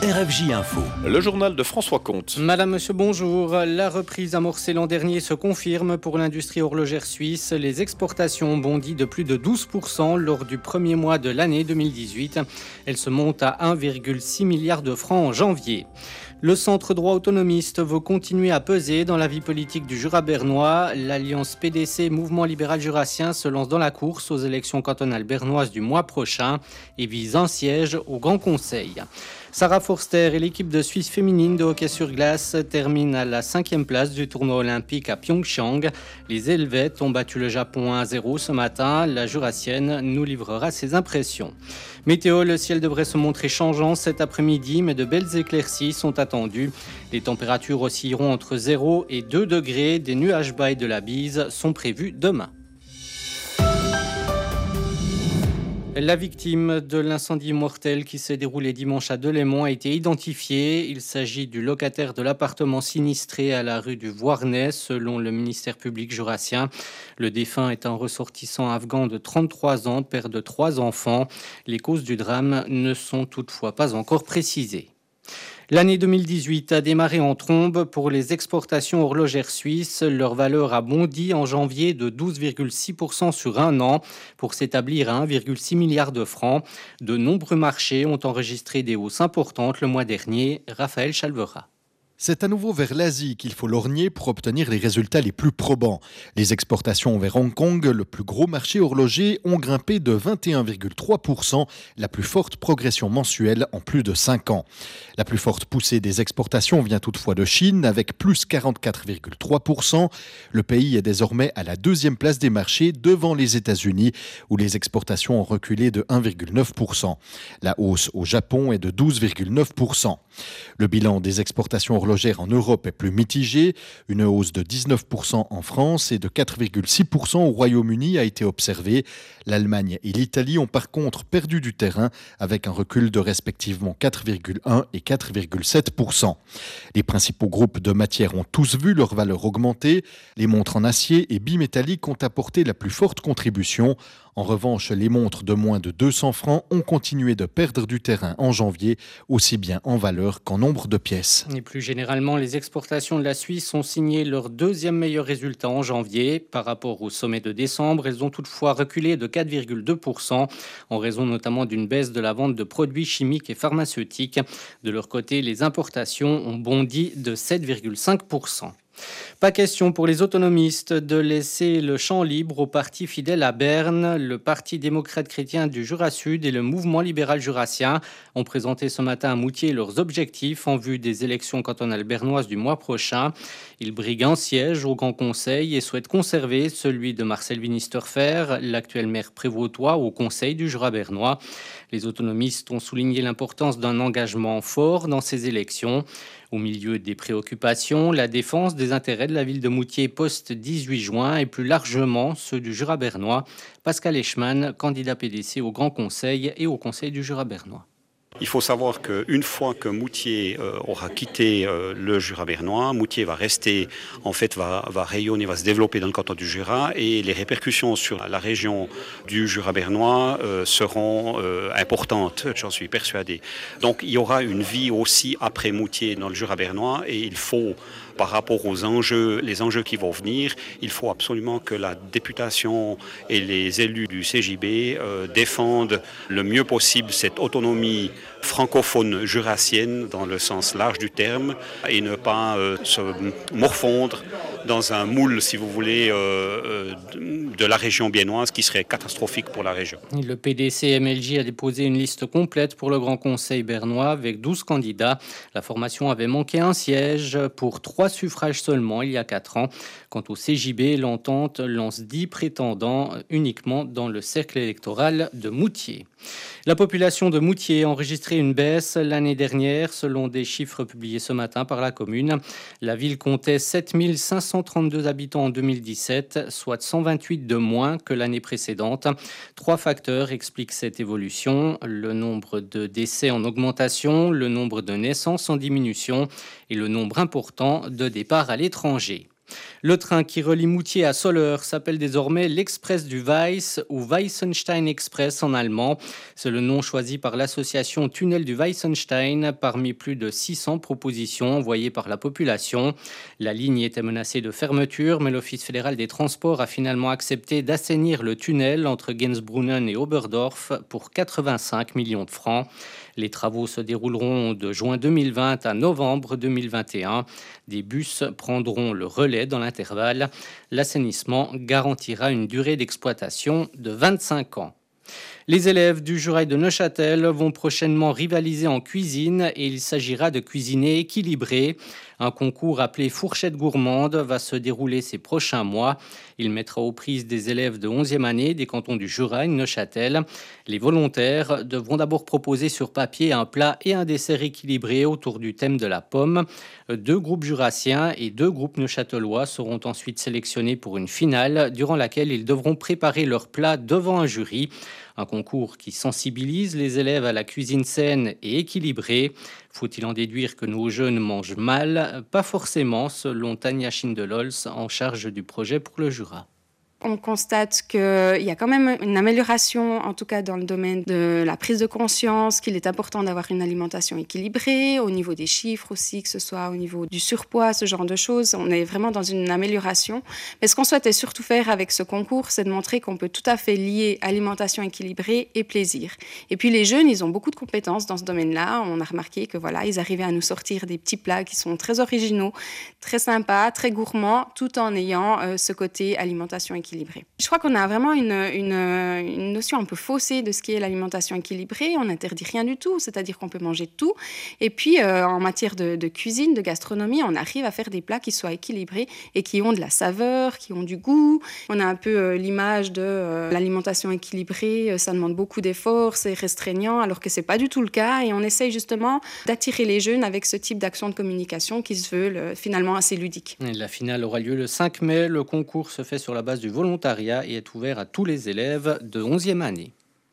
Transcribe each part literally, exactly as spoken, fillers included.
R F J Info. Le journal de François Comte. Madame, monsieur, bonjour. La reprise amorcée l'an dernier se confirme pour l'industrie horlogère suisse. Les exportations ont bondi de plus de douze pour cent lors du premier mois de l'année deux mille dix-huit. Elles se montent à un virgule six milliard de francs en janvier. Le centre droit autonomiste veut continuer à peser dans la vie politique du Jura bernois. L'alliance P D C Mouvement libéral jurassien se lance dans la course aux élections cantonales bernoises du mois prochain et vise un siège au Grand Conseil. Sarah Forster et l'équipe de Suisse féminine de hockey sur glace terminent à la cinquième place du tournoi olympique à Pyeongchang. Les Helvètes ont battu le Japon un à zéro ce matin. La jurassienne nous livrera ses impressions. Météo, le ciel devrait se montrer changeant cet après-midi, mais de belles éclaircies sont attendues. Les températures oscilleront entre zéro et deux degrés. Des nuages bas et de la bise sont prévus demain. La victime de l'incendie mortel qui s'est déroulé dimanche à Delémont a été identifiée. Il s'agit du locataire de l'appartement sinistré à la rue du Voirnais, selon le ministère public jurassien. Le défunt est un ressortissant afghan de trente-trois ans, père de trois enfants. Les causes du drame ne sont toutefois pas encore précisées. L'année deux mille dix-huit a démarré en trombe pour les exportations horlogères suisses. Leur valeur a bondi en janvier de douze virgule six pour cent sur un an pour s'établir à un virgule six milliard de francs. De nombreux marchés ont enregistré des hausses importantes le mois dernier. Raphaël Chalvera. C'est à nouveau vers l'Asie qu'il faut lorgner pour obtenir les résultats les plus probants. Les exportations vers Hong Kong, le plus gros marché horloger, ont grimpé de vingt et un virgule trois pour cent, la plus forte progression mensuelle en plus de cinq ans. La plus forte poussée des exportations vient toutefois de Chine, avec plus quarante-quatre virgule trois pour cent. Le pays est désormais à la deuxième place des marchés, devant les États-Unis, où les exportations ont reculé de un virgule neuf pour cent. La hausse au Japon est de douze virgule neuf pour cent. Le bilan des exportations horlogères en Europe est plus mitigé. Une hausse de dix-neuf pour cent en France et de quatre virgule six pour cent au Royaume-Uni a été observée. L'Allemagne et l'Italie ont par contre perdu du terrain avec un recul de respectivement quatre virgule un et quatre virgule sept pour cent. Les principaux groupes de matières ont tous vu leur valeur augmenter. Les montres en acier et bimétallique ont apporté la plus forte contribution. En revanche, les montres de moins de deux cents francs ont continué de perdre du terrain en janvier, aussi bien en valeur qu'en nombre de pièces. Et plus généralement, les exportations de la Suisse ont signé leur deuxième meilleur résultat en janvier. Par rapport au sommet de décembre, elles ont toutefois reculé de quatre virgule deux pour cent, en raison notamment d'une baisse de la vente de produits chimiques et pharmaceutiques. De leur côté, les importations ont bondi de sept virgule cinq pour cent. Pas question pour les autonomistes de laisser le champ libre au parti fidèle à Berne. Le Parti démocrate chrétien du Jura Sud et le Mouvement libéral jurassien ont présenté ce matin à Moutier leurs objectifs en vue des élections cantonales bernoises du mois prochain. Ils briguent un siège au Grand Conseil et souhaitent conserver celui de Marcel Winisterfer, l'actuel maire prévôtois au Conseil du Jura bernois. Les autonomistes ont souligné l'importance d'un engagement fort dans ces élections. Au milieu des préoccupations, la défense des intérêts de la ville de Moutier post-dix-huit juin et plus largement ceux du Jura bernois. Pascal Eschmann, candidat P D C au Grand Conseil et au Conseil du Jura bernois. Il faut savoir qu'une fois que Moutier euh, aura quitté euh, le Jura bernois, Moutier va rester, en fait, va, va rayonner, va se développer dans le canton du Jura et les répercussions sur la région du Jura bernois euh, seront euh, importantes, j'en suis persuadé. Donc il y aura une vie aussi après Moutier dans le Jura bernois et il faut, par rapport aux enjeux, les enjeux qui vont venir, il faut absolument que la députation et les élus du C J B euh, défendent le mieux possible cette autonomie francophone jurassienne dans le sens large du terme et ne pas euh, se morfondre dans un moule, si vous voulez, euh, de la région biennoise qui serait catastrophique pour la région. Le P D C M L J a déposé une liste complète pour le Grand Conseil bernois avec douze candidats. La formation avait manqué un siège pour trois suffrages seulement il y a quatre ans. Quant au C J B, l'entente lance dix prétendants uniquement dans le cercle électoral de Moutier. La population de Moutier a enregistré une baisse l'année dernière, selon des chiffres publiés ce matin par la commune. La ville comptait sept mille cinq cent trente-deux habitants en deux mille dix-sept, soit cent vingt-huit de moins que l'année précédente. Trois facteurs expliquent cette évolution: le nombre de décès en augmentation, le nombre de naissances en diminution et le nombre important de départs à l'étranger. Le train qui relie Moutier à Soleure s'appelle désormais l'Express du Weiss ou Weissenstein Express en allemand. C'est le nom choisi par l'association Tunnel du Weissenstein parmi plus de six cents propositions envoyées par la population. La ligne était menacée de fermeture, mais l'Office fédéral des transports a finalement accepté d'assainir le tunnel entre Gensbrunnen et Oberdorf pour quatre-vingt-cinq millions de francs. Les travaux se dérouleront de juin deux mille vingt à novembre deux mille vingt et un. Des bus prendront le relais dans l'intervalle. L'assainissement garantira une durée d'exploitation de vingt-cinq ans. Les élèves du Jurail de Neuchâtel vont prochainement rivaliser en cuisine et il s'agira de cuisiner équilibré. Un concours appelé Fourchette gourmande va se dérouler ces prochains mois. Il mettra aux prises des élèves de onzième année des cantons du Jurail, Neuchâtel. Les volontaires devront d'abord proposer sur papier un plat et un dessert équilibré autour du thème de la pomme. Deux groupes jurassiens et deux groupes neuchâtelois seront ensuite sélectionnés pour une finale durant laquelle ils devront préparer leur plat devant un jury. Un concours qui sensibilise les élèves à la cuisine saine et équilibrée. Faut-il en déduire que nos jeunes mangent mal? Pas forcément, selon Tania Schindelols, en charge du projet pour le Jura. On constate qu'il y a quand même une amélioration, en tout cas dans le domaine de la prise de conscience, qu'il est important d'avoir une alimentation équilibrée, au niveau des chiffres aussi, que ce soit au niveau du surpoids, ce genre de choses. On est vraiment dans une amélioration. Mais ce qu'on souhaitait surtout faire avec ce concours, c'est de montrer qu'on peut tout à fait lier alimentation équilibrée et plaisir. Et puis les jeunes, ils ont beaucoup de compétences dans ce domaine-là. On a remarqué que voilà, ils arrivaient à nous sortir des petits plats qui sont très originaux, très sympas, très gourmands, tout en ayant euh, ce côté alimentation équilibrée. Je crois qu'on a vraiment une, une, une notion un peu faussée de ce qu'est l'alimentation équilibrée. On n'interdit rien du tout, c'est-à-dire qu'on peut manger tout. Et puis, euh, en matière de, de cuisine, de gastronomie, on arrive à faire des plats qui soient équilibrés et qui ont de la saveur, qui ont du goût. On a un peu euh, l'image de euh, l'alimentation équilibrée, euh, ça demande beaucoup d'efforts, c'est restreignant, alors que ce n'est pas du tout le cas. Et on essaye justement d'attirer les jeunes avec ce type d'action de communication qui se veut le, finalement assez ludique. Et la finale aura lieu le cinq mai. Le concours se fait sur la base du volontariat et est ouvert à tous les élèves de onzième année.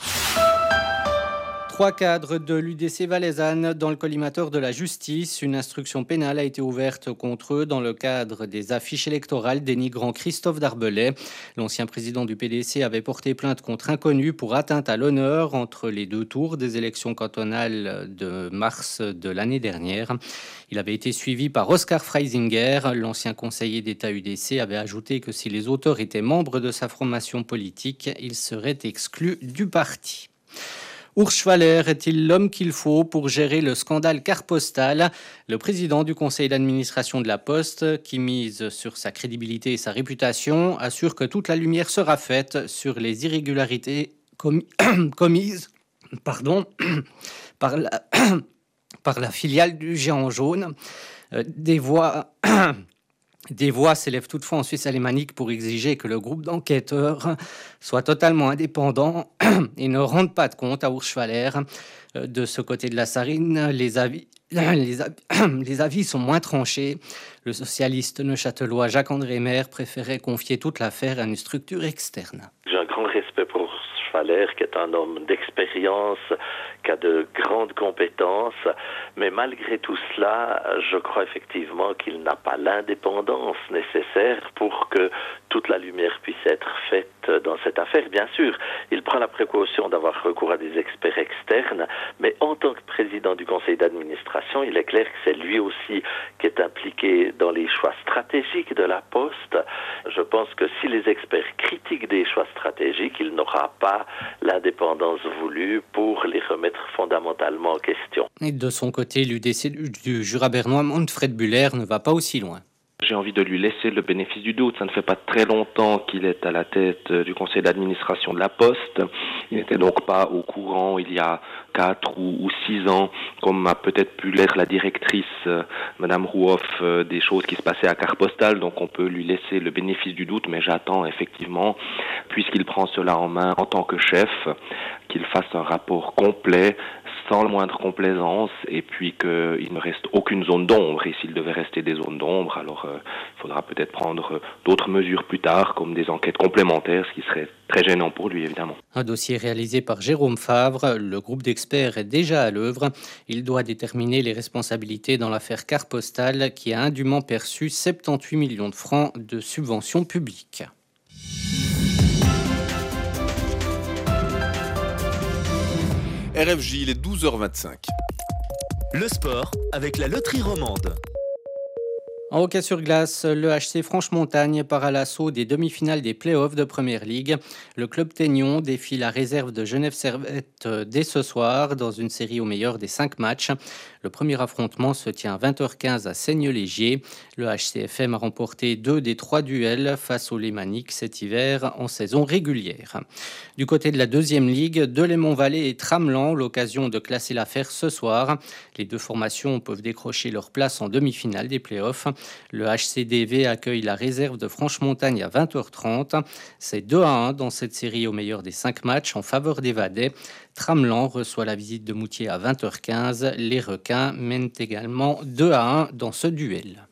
Trois cadres de l'U D C Valaisanne dans le collimateur de la justice. Une instruction pénale a été ouverte contre eux dans le cadre des affiches électorales dénigrant Christophe Darbelay. L'ancien président du P D C avait porté plainte contre inconnu pour atteinte à l'honneur entre les deux tours des élections cantonales de mars de l'année dernière. Il avait été suivi par Oscar Freisinger. L'ancien conseiller d'État U D C avait ajouté que si les auteurs étaient membres de sa formation politique, ils seraient exclus du parti. Urs Schwaller est-il l'homme qu'il faut pour gérer le scandale Carte Postale? Le président du conseil d'administration de la Poste, qui mise sur sa crédibilité et sa réputation, assure que toute la lumière sera faite sur les irrégularités commis- commises pardon, par, la, par la filiale du géant jaune. Euh, des voix... Des voix s'élèvent toutefois en Suisse alémanique pour exiger que le groupe d'enquêteurs soit totalement indépendant et ne rende pas de compte à Urs Schwaller. De ce côté de la Sarine, les avis, les avis, les avis sont moins tranchés. Le socialiste neuchâtelois Jacques-André Maire préférait confier toute l'affaire à une structure externe. J'ai un grand respect pour Urs Schwaller, qui est un homme d'expérience, qui a de grandes compétences, mais malgré tout cela, je crois effectivement qu'il n'a pas l'indépendance nécessaire pour que toute la lumière puisse être faite dans cette affaire. Bien sûr, il prend la précaution d'avoir recours à des experts externes, mais en tant que président du conseil d'administration, il est clair que c'est lui aussi qui est impliqué dans les choix stratégiques de la Poste. Je pense que si les experts critiquent des choix stratégiques, il n'aura pas l'indépendance voulue pour les remettre fondamentalement en question. Et de son côté, l'U D C du Jura bernois, Manfred Buller, ne va pas aussi loin. J'ai envie de lui laisser le bénéfice du doute. Ça ne fait pas très longtemps qu'il est à la tête du conseil d'administration de la Poste. Il n'était donc pas au courant il y a quatre ou, ou six ans, comme a peut-être pu l'être la directrice, euh, Madame Rouhoff, euh, des choses qui se passaient à Carte Postale. Donc on peut lui laisser le bénéfice du doute, mais j'attends effectivement, puisqu'il prend cela en main en tant que chef, qu'il fasse un rapport complet, sans la moindre complaisance, et puis qu'il ne reste aucune zone d'ombre. Et s'il devait rester des zones d'ombre, alors euh, il faudra peut-être prendre d'autres mesures plus tard, comme des enquêtes complémentaires, ce qui serait très gênant pour lui, évidemment. Un dossier réalisé par Jérôme Favre. Le groupe d'experts est déjà à l'œuvre. Il doit déterminer les responsabilités dans l'affaire Carte Postale qui a indûment perçu soixante-dix-huit millions de francs de subventions publiques. R F J, il est douze heures vingt-cinq. Le sport avec la loterie romande. En hockey sur glace, le H C Franche-Montagne part à l'assaut des demi-finales des play-offs de Première Ligue. Le club Téignon défie la réserve de Genève Servette dès ce soir dans une série au meilleur des cinq matchs. Le premier affrontement se tient à vingt heures quinze à Seigneux-Légier. Le H C F M a remporté deux des trois duels face aux Lémaniques cet hiver en saison régulière. Du côté de la deuxième ligue, Delémont-Vallée et Tramelan, l'occasion de classer l'affaire ce soir. Les deux formations peuvent décrocher leur place en demi-finale des play-offs. Le H C D V accueille la réserve de Franche-Montagne à vingt heures trente. C'est deux à un dans cette série au meilleur des cinq matchs en faveur des Vadais. Tramelan reçoit la visite de Moutier à vingt heures quinze. Les Requins mènent également deux à un dans ce duel.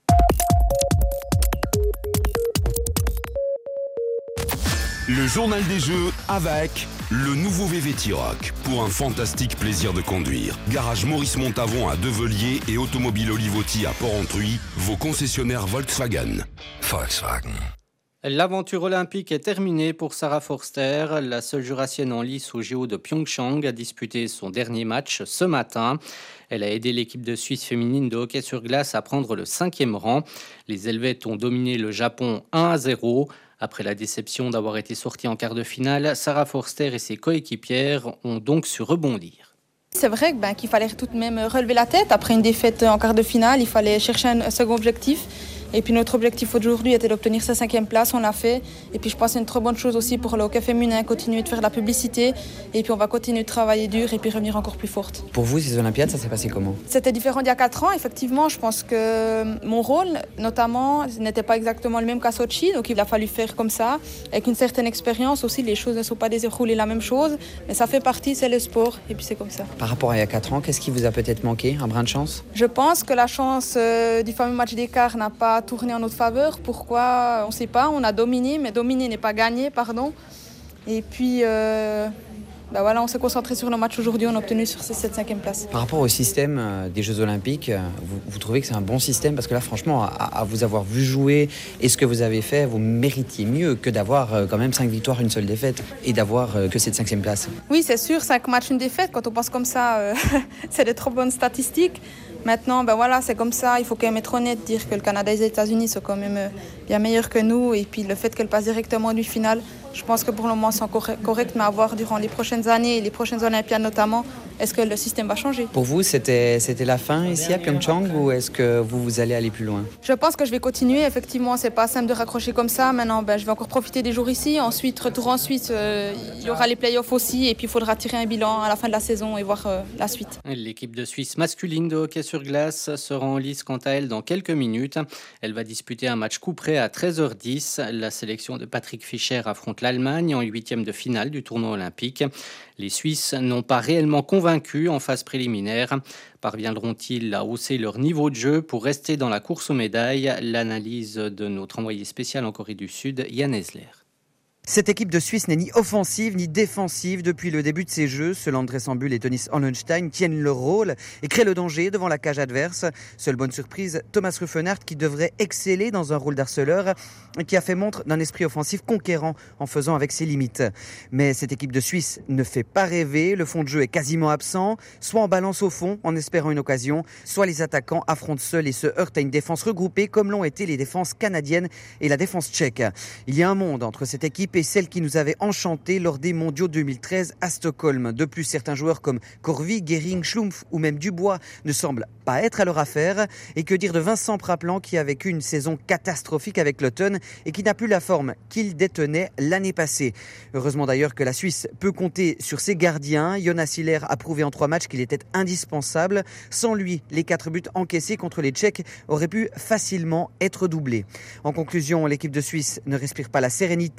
Le journal des jeux avec le nouveau V V T-Roc pour un fantastique plaisir de conduire. Garage Maurice Montavon à Develier et Automobile Olivotti à Port-Entruy, vos concessionnaires Volkswagen. Volkswagen. L'aventure olympique est terminée pour Sarah Forster. La seule jurassienne en lice au J O de Pyeongchang a disputé son dernier match ce matin. Elle a aidé l'équipe de Suisse féminine de hockey sur glace à prendre le cinquième rang. Les Helvètes ont dominé le Japon un à zéro. Après la déception d'avoir été sortie en quart de finale, Sarah Forster et ses coéquipières ont donc su rebondir. C'est vrai ben, qu'il fallait tout de même relever la tête. Après une défaite en quart de finale, il fallait chercher un second objectif. Et puis notre objectif aujourd'hui était d'obtenir sa cinquième place, on l'a fait. Et puis je pense que c'est une très bonne chose aussi pour le hockey féminin, continuer de faire de la publicité. Et puis on va continuer de travailler dur et puis revenir encore plus forte. Pour vous, ces Olympiades, ça s'est passé comment ? C'était différent d'il y a quatre ans, effectivement. Je pense que mon rôle, notamment, n'était pas exactement le même qu'à Sochi. Donc il a fallu faire comme ça. Avec une certaine expérience aussi, les choses ne sont pas déroulées la même chose. Mais ça fait partie, c'est le sport. Et puis c'est comme ça. Par rapport à il y a quatre ans, qu'est-ce qui vous a peut-être manqué ? Un brin de chance ? Je pense que la chance euh, du fameux match d'écart n'a pas tourné en notre faveur. Pourquoi ? On ne sait pas. On a dominé, mais dominer n'est pas gagner, pardon. Et puis, euh, ben voilà, on s'est concentré sur nos matchs aujourd'hui. On a obtenu sur cette cinquième place. Par rapport au système euh, des Jeux Olympiques, euh, vous, vous trouvez que c'est un bon système ? Parce que là, franchement, à, à vous avoir vu jouer et ce que vous avez fait, vous méritiez mieux que d'avoir euh, quand même cinq victoires, une seule défaite et d'avoir euh, que cette cinquième place. Oui, c'est sûr. Cinq matchs, une défaite. Quand on pense comme ça, euh, c'est des trop bonnes statistiques. Maintenant, ben voilà, c'est comme ça. Il faut quand même être honnête, dire que le Canada et les États-Unis sont quand même bien meilleurs que nous. Et puis le fait qu'elle passe directement en demi-finale, je pense que pour le moment, c'est encore correct. Mais à voir durant les prochaines années et les prochaines Olympiades notamment, est-ce que le système va changer ? Pour vous, c'était, c'était la fin ici à Pyeongchang ou est-ce que vous, vous allez aller plus loin ? Je pense que je vais continuer. Effectivement, c'est pas simple de raccrocher comme ça. Maintenant, ben, je vais encore profiter des jours ici. Ensuite, retour en Suisse, euh, il y aura les playoffs aussi. Et puis, il faudra tirer un bilan à la fin de la saison et voir euh, la suite. L'équipe de Suisse masculine de hockey sur glace sera en lice quant à elle dans quelques minutes. Elle va disputer un match coup près à treize heures dix. La sélection de Patrick Fischer affronte l'Allemagne en huitième de finale du tournoi olympique. Les Suisses n'ont pas réellement convaincu en phase préliminaire. Parviendront-ils à hausser leur niveau de jeu pour rester dans la course aux médailles ? L'analyse de notre envoyé spécial en Corée du Sud, Yann Esler. Cette équipe de Suisse n'est ni offensive ni défensive depuis le début de ces jeux. Seul André Sambul et Tonis Hollenstein tiennent leur rôle et créent le danger devant la cage adverse. Seule bonne surprise, Thomas Ruffenhardt qui devrait exceller dans un rôle d'harceleur et qui a fait montre d'un esprit offensif conquérant en faisant avec ses limites. Mais cette équipe de Suisse ne fait pas rêver. Le fond de jeu est quasiment absent, soit en balance au fond en espérant une occasion, soit les attaquants affrontent seuls et se heurtent à une défense regroupée comme l'ont été les défenses canadiennes et la défense tchèque. Il y a un monde entre cette équipe et celle qui nous avait enchanté lors des mondiaux deux mille treize à Stockholm. De plus, certains joueurs comme Corvi, Gehring, Schlumpf ou même Dubois ne semblent pas être à leur affaire. Et que dire de Vincent Praplan qui a vécu une saison catastrophique avec l'Automne et qui n'a plus la forme qu'il détenait l'année passée. Heureusement d'ailleurs que la Suisse peut compter sur ses gardiens. Jonas Hiller a prouvé en trois matchs qu'il était indispensable. Sans lui, les quatre buts encaissés contre les Tchèques auraient pu facilement être doublés. En conclusion, l'équipe de Suisse ne respire pas la sérénité. Devant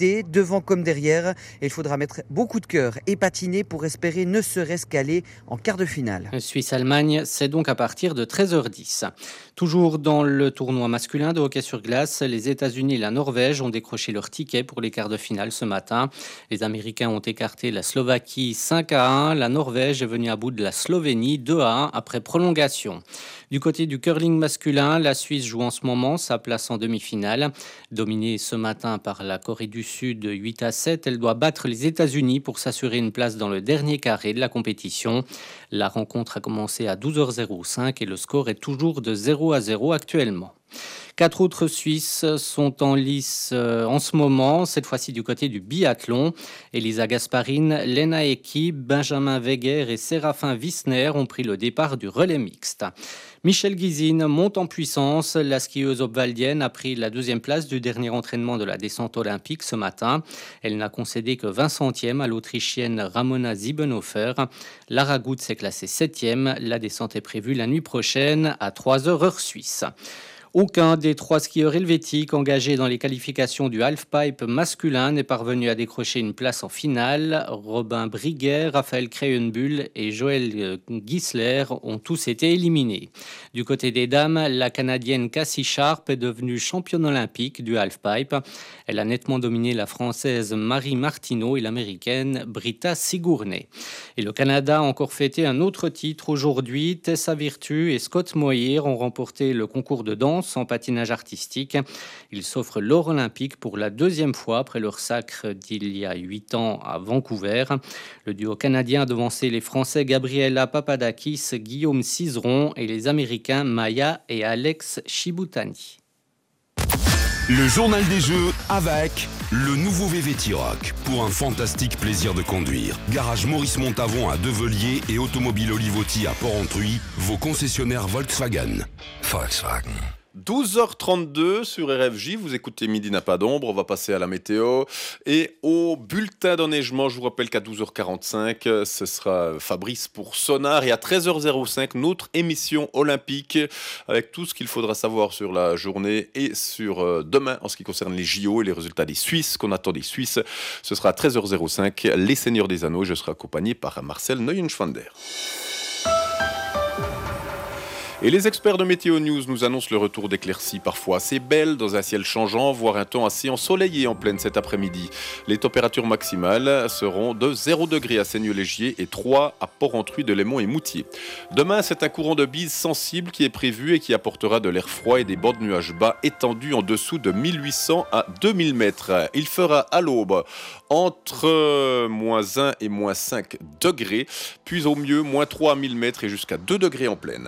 devant comme derrière. Et il faudra mettre beaucoup de cœur et patiner pour espérer ne serait-ce qu'aller en quart de finale. Suisse-Allemagne, c'est donc à partir de treize heures dix. Toujours dans le tournoi masculin de hockey sur glace, les États-Unis et la Norvège ont décroché leur ticket pour les quarts de finale ce matin. Les Américains ont écarté la Slovaquie cinq à un. La Norvège est venue à bout de la Slovénie deux à un après prolongation. Du côté du curling masculin, la Suisse joue en ce moment sa place en demi-finale. Dominée ce matin par la Corée du Sud huit à sept, elle doit battre les États-Unis pour s'assurer une place dans le dernier carré de la compétition. La rencontre a commencé à douze heures cinq et le score est toujours de zéro à zéro actuellement. Quatre autres Suisses sont en lice en ce moment, cette fois-ci du côté du biathlon. Elisa Gasparine, Lena Eki, Benjamin Weger et Séraphin Wissner ont pris le départ du relais mixte. Michelle Guizine monte en puissance. La skieuse obvaldienne a pris la deuxième place du dernier entraînement de la descente olympique ce matin. Elle n'a concédé que vingt centièmes à l'Autrichienne Ramona Siebenhofer. Lara Gutz est classée septième. La descente est prévue la nuit prochaine à trois heures heure suisse. Aucun des trois skieurs helvétiques engagés dans les qualifications du halfpipe masculin n'est parvenu à décrocher une place en finale. Robin Briguet, Raphaël Kreuenbuhl et Joël Gisler ont tous été éliminés. Du côté des dames, la Canadienne Cassie Sharp est devenue championne olympique du halfpipe. Elle a nettement dominé la Française Marie Martineau et l'Américaine Britta Sigourney. Et le Canada a encore fêté un autre titre aujourd'hui. Tessa Virtue et Scott Moir ont remporté le concours de danse en patinage artistique. Ils s'offrent l'or olympique pour la deuxième fois après leur sacre d'il y a huit ans à Vancouver. Le duo canadien a devancé les Français Gabriela Papadakis, Guillaume Cizeron et les Américains Maya et Alex Shibutani. Le journal des jeux avec le nouveau V V T-Roc pour un fantastique plaisir de conduire. Garage Maurice Montavon à Develier et Automobile Olivotti à Porrentruy, vos concessionnaires Volkswagen. Volkswagen. douze heures trente-deux sur R F J, vous écoutez Midi n'a pas d'ombre, on va passer à la météo et au bulletin d'enneigement. Je vous rappelle qu'à douze heures quarante-cinq, ce sera Fabrice pour Sonar et à treize heures cinq, notre émission olympique avec tout ce qu'il faudra savoir sur la journée et sur euh, demain en ce qui concerne les J O et les résultats des Suisses, qu'on attend des Suisses. Ce sera à treize heures cinq, les Seigneurs des Anneaux. Je serai accompagné par Marcel Neuenschwander. Et les experts de Météo News nous annoncent le retour d'éclaircies parfois assez belles dans un ciel changeant, voire un temps assez ensoleillé en pleine cet après-midi. Les températures maximales seront de zéro degré à Seigneux-Légier et trois à Porrentruy, Delémont et Moutier. Demain, c'est un courant de bise sensible qui est prévu et qui apportera de l'air froid et des bancs de nuages bas étendus en dessous de mille huit cents à deux mille mètres. Il fera à l'aube entre moins un et moins cinq degrés, puis au mieux moins trois à mille mètres et jusqu'à deux degrés en plaine.